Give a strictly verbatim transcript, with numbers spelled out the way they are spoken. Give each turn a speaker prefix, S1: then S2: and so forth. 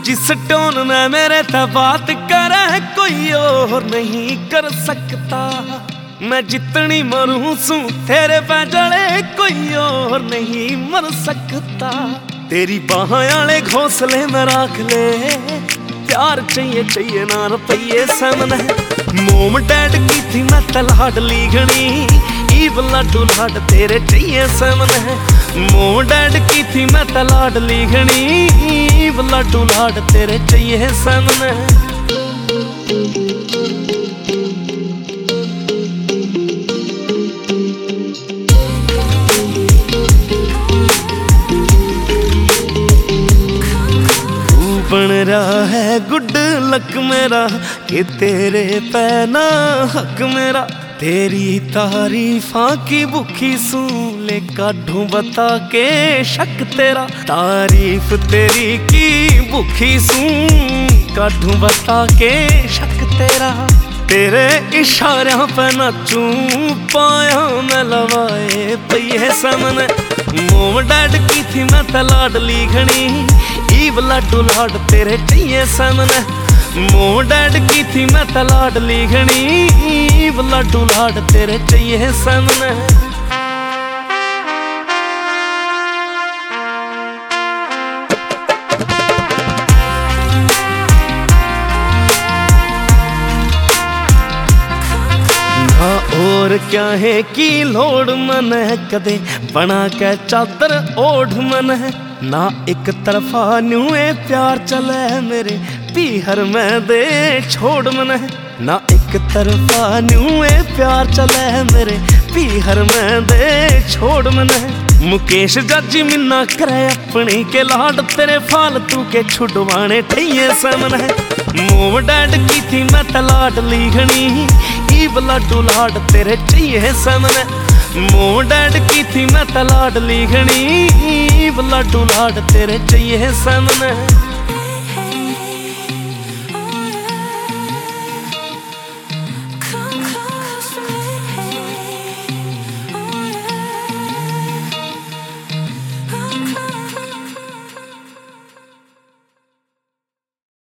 S1: जिस टोन में मेरे से बात करे कोई और नहीं कर सकता। मैं जितनी मरूं सू तेरे पे जड़े कोई और नहीं मर सकता। तेरी बाहों वाले घोंसले में रख ले, प्यार चाहिए चाहिए ना रुपये सामने। मोम डैड की थी मैं तलाड लीघनी, ईब लड्डू लाड तेरे चाहिए सामने। मोम डैड की थी मैं तलाड लीघनी, ईब लड्डू लाड तेरे चाहिए सामने। बन रहा है गुड लक मेरा कि तेरे पे ना हक मेरा। तेरी तारीफा की भूखी सूले काढूं बता के शक तेरा। तारीफ तेरी की भूखी सूं काढूं बता के शक तेरा। तेरे इशारों पे नाचूं पाया मैं लवाए पये सामने। मोम डैड की थी मैं तलाड लीघनी, ईब लड्डू लाड तेरे चाहिए सामने। मोम डैड की थी मैं तलाड लीघनी, ईब लड्डू लाड तेरे चाहिए सामने। और क्या है कि लोड़ मन है कदे बना के चादर ओढ़ मन है। ना एक तरफा न्यूए प्यार चले मेरे पीहर में दे छोड़ मन है। ना एक तरफा न्यूए प्यार चले मेरे पीहर में दे छोड़ मन है। मुकेश जजी मिन्ना करे अपनी के लाड तेरे फालतू के छुड़वाने ठइये समन है। मोम डैड की थी मैं तलाड लीघनी, ईब लड्डू लाड तेरे चाहिए सामने। मोम डैड की थी मैं तलाड लीघनी, ईब लड्डू लाड तेरे चाहिए सामने।